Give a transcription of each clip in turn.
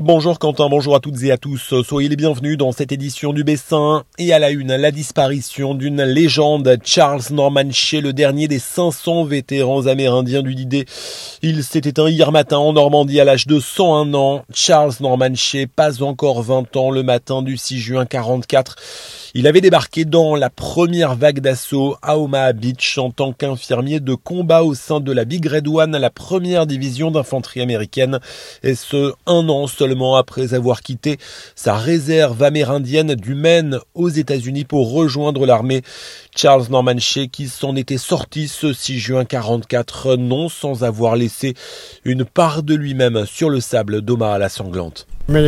Bonjour Quentin, bonjour à toutes et à tous. Soyez les bienvenus dans cette édition du Bessin. Et à la une, la disparition d'une légende, Charles Norman Shea, le dernier des 500 vétérans amérindiens du D-Day. Il s'est éteint hier matin en Normandie à l'âge de 101 ans. Charles Norman Shea, pas encore 20 ans, le matin du 6 juin 44. Il avait débarqué dans la première vague d'assaut à Omaha Beach en tant qu'infirmier de combat au sein de la Big Red One, la première division d'infanterie américaine, et ce, un an seulement après avoir quitté sa réserve amérindienne du Maine aux États-Unis pour rejoindre l'armée. Charles Norman Shea qui s'en était sorti ce 6 juin 44, non sans avoir laissé une part de lui-même sur le sable d'Omaha la sanglante.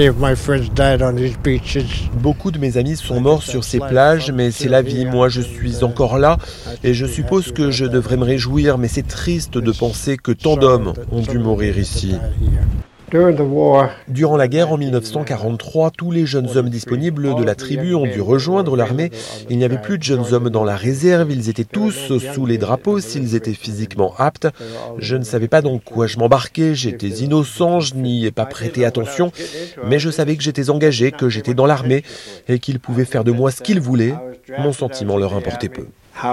Beaucoup de mes amis sont morts sur ces plages, mais c'est la vie. Moi, je suis encore là et je suppose que je devrais me réjouir, mais c'est triste de penser que tant d'hommes ont dû mourir ici. Durant la guerre en 1943, tous les jeunes hommes disponibles de la tribu ont dû rejoindre l'armée. Il n'y avait plus de jeunes hommes dans la réserve, ils étaient tous sous les drapeaux s'ils étaient physiquement aptes. Je ne savais pas dans quoi je m'embarquais, j'étais innocent, je n'y ai pas prêté attention, mais je savais que j'étais engagé, que j'étais dans l'armée et qu'ils pouvaient faire de moi ce qu'ils voulaient. Mon sentiment leur importait peu.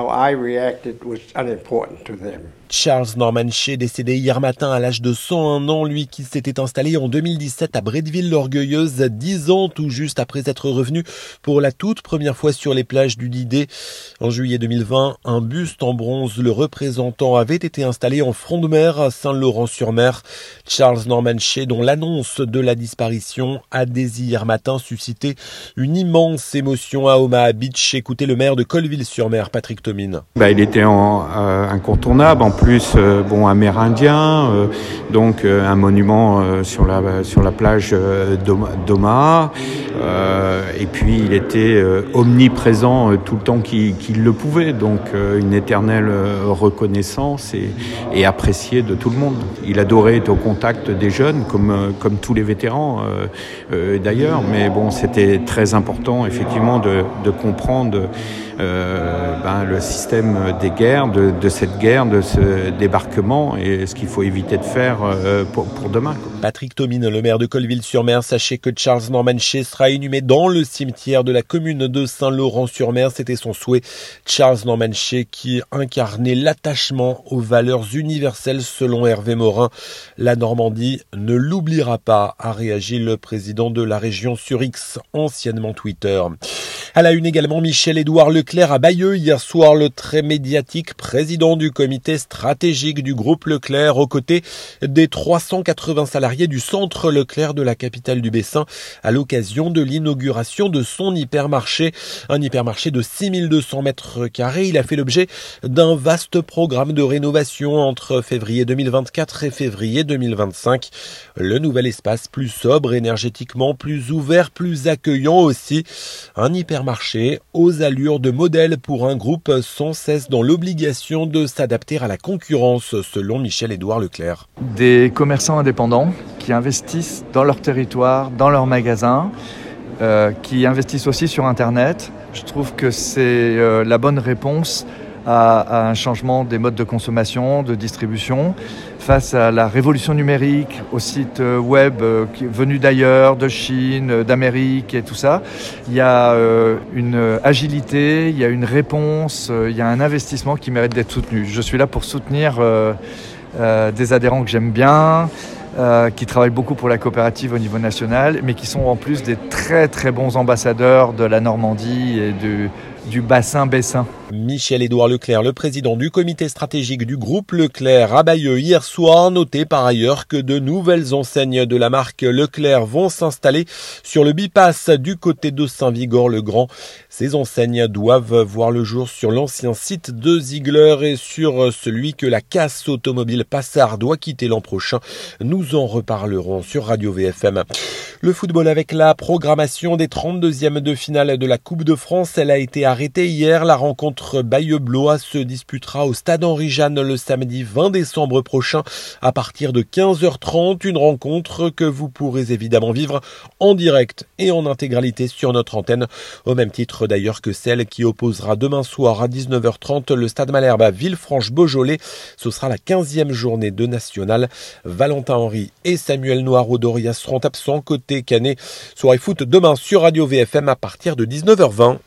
Charles Norman Shea, décédé hier matin à l'âge de 101 ans, lui qui s'était installé en 2017 à Bretteville-l'Orgueilleuse, 10 ans tout juste après être revenu pour la toute première fois sur les plages du D-Day. En juillet 2020, un buste en bronze le représentant avait été installé en front de mer à Saint-Laurent-sur-Mer. Charles Norman Shea, dont l'annonce de la disparition a dès hier matin suscité une immense émotion à Omaha Beach. Écoutez le maire de Colville-sur-Mer, Patrick Tomine. Il était incontournable. En plus, amérindien, donc un monument sur la plage d'Omaha. Et puis il était omniprésent tout le temps qu'il le pouvait, donc une éternelle reconnaissance et apprécié de tout le monde. Il adorait être au contact des jeunes, comme tous les vétérans d'ailleurs, mais bon, c'était très important effectivement de comprendre le système des guerres, de cette guerre, de ce débarquement et ce qu'il faut éviter de faire pour demain. Patrick Tomine, le maire de Colville-sur-Mer, sachez que Charles Norman Shea sera inhumé dans le cimetière de la commune de Saint-Laurent-sur-Mer. C'était son souhait. Charles Norman Shea qui incarnait l'attachement aux valeurs universelles selon Hervé Morin. La Normandie ne l'oubliera pas, a réagi le président de la région sur X, anciennement Twitter. À la une également, Michel-Édouard Leclerc à Bayeux. Hier soir, le très médiatique président du comité stratégique du groupe Leclerc aux côtés des 380 salariés du centre Leclerc de la capitale du Bessin à l'occasion de l'inauguration de son hypermarché. Un hypermarché de 6200 mètres carrés. Il a fait l'objet d'un vaste programme de rénovation entre février 2024 et février 2025. Le nouvel espace plus sobre énergétiquement, plus ouvert, plus accueillant aussi. Un hypermarché aux allures de modèle pour un groupe sans cesse dans l'obligation de s'adapter à la concurrence, selon Michel-Édouard Leclerc. Des commerçants indépendants qui investissent dans leur territoire, dans leurs magasins, qui investissent aussi sur Internet. Je trouve que c'est la bonne réponse à un changement des modes de consommation, de distribution, face à la révolution numérique, aux sites web venus d'ailleurs, de Chine, d'Amérique et tout ça. Il y a une agilité, il y a une réponse, il y a un investissement qui mérite d'être soutenu. Je suis là pour soutenir des adhérents que j'aime bien, qui travaillent beaucoup pour la coopérative au niveau national, mais qui sont en plus des très très bons ambassadeurs de la Normandie et du bassin Bessin. Michel-Édouard Leclerc, le président du comité stratégique du groupe Leclerc à Bayeux hier soir, noté par ailleurs que de nouvelles enseignes de la marque Leclerc vont s'installer sur le bypass du côté de Saint-Vigor-le-Grand. Ces enseignes doivent voir le jour sur l'ancien site de Ziegler et sur celui que la casse automobile Passard doit quitter l'an prochain. Nous en reparlerons sur Radio VFM. Le football avec la programmation des 32e de finale de la Coupe de France, elle a été arrêtée hier. La rencontre Bayeux-Blois se disputera au stade Henri-Jeanne le samedi 20 décembre prochain à partir de 15h30. Une rencontre que vous pourrez évidemment vivre en direct et en intégralité sur notre antenne, au même titre d'ailleurs que celle qui opposera demain soir à 19h30 le stade Malherbe à Villefranche-Beaujolais. Ce sera la 15e journée de nationale. Valentin Henry et Samuel Noir-Odoria seront absents côté Canet. Soirée foot demain sur Radio VFM à partir de 19h20.